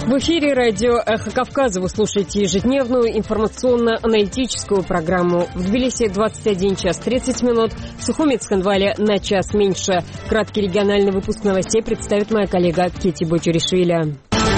В эфире радио «Эхо Кавказа» вы слушаете ежедневную информационно-аналитическую программу. В Тбилиси 21 час 30 минут, в Сухуми Цхинвале на час меньше. Краткий региональный выпуск новостей представит моя коллега Кити Бочуришвили.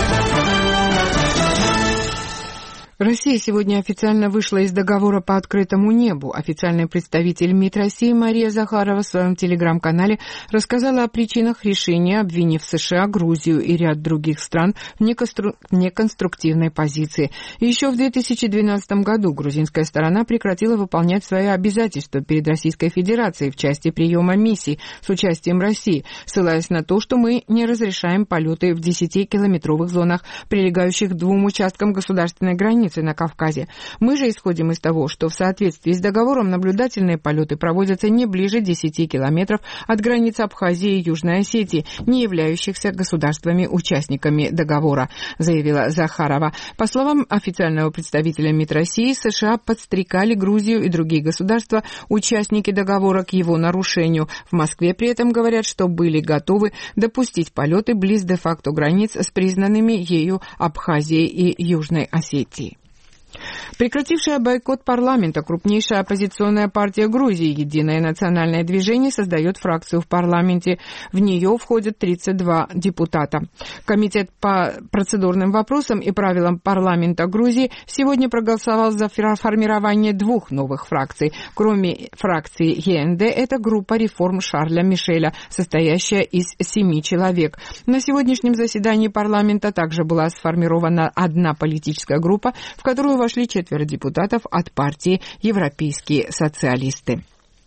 Россия сегодня официально вышла из договора по открытому небу. Официальный представитель МИД России Мария Захарова в своем телеграм-канале рассказала о причинах решения, обвинив США, Грузию и ряд других стран в неконструктивной позиции. Еще в 2012 году грузинская сторона прекратила выполнять свои обязательства перед Российской Федерацией в части приема миссий с участием России, ссылаясь на то, что мы не разрешаем полеты в 10-километровых зонах, прилегающих к двум участкам государственной границы на Кавказе. Мы же исходим из того, что в соответствии с договором наблюдательные полеты проводятся не ближе 10 километров от границы Абхазии и Южной Осетии, не являющихся государствами-участниками договора, заявила Захарова. По словам официального представителя МИД России, США подстрекали Грузию и другие государства, участники договора, к его нарушению. В Москве при этом говорят, что были готовы допустить полеты близ де-факто границ с признанными ею Абхазией и Южной Осетией. Прекратившая бойкот парламента, крупнейшая оппозиционная партия Грузии «Единое национальное движение» создает фракцию в парламенте. В нее входят 32 депутата. Комитет по процедурным вопросам и правилам парламента Грузии сегодня проголосовал за формирование двух новых фракций. Кроме фракции ЕНД, это группа реформ Шарля Мишеля, состоящая из 7 человек. На сегодняшнем заседании парламента также была сформирована одна политическая группа, в которую вошли 4 депутатов от партии «Европейские социалисты».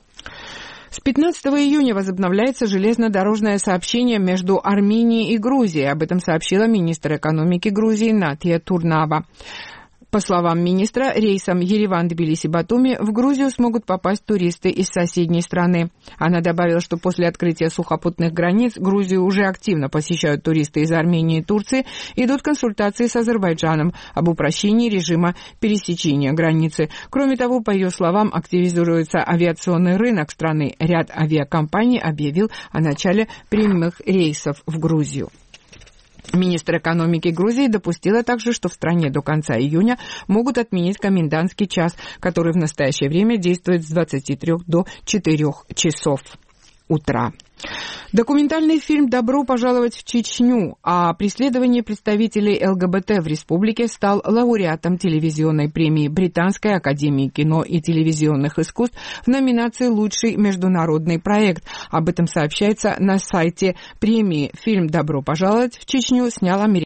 С 15 июня возобновляется железнодорожное сообщение между Арменией и Грузией. Об этом сообщила министр экономики Грузии Натия Турнава. По словам министра, рейсом Ереван-Тбилиси-Батуми в Грузию смогут попасть туристы из соседней страны. Она добавила, что после открытия сухопутных границ Грузию уже активно посещают туристы из Армении и Турции, идут консультации с Азербайджаном об упрощении режима пересечения границы. Кроме того, по ее словам, активизируется авиационный рынок страны. Ряд авиакомпаний объявил о начале прямых рейсов в Грузию. Министр экономики Грузии допустила также, что в стране до конца июня могут отменить комендантский час, который в настоящее время действует с 23 до 4 часов утра. Документальный фильм «Добро пожаловать в Чечню» о преследовании представителей ЛГБТ в республике стал лауреатом телевизионной премии Британской академии кино и телевизионных искусств в номинации «Лучший международный проект». Об этом сообщается на сайте премии. Фильм «Добро пожаловать в Чечню» снял американский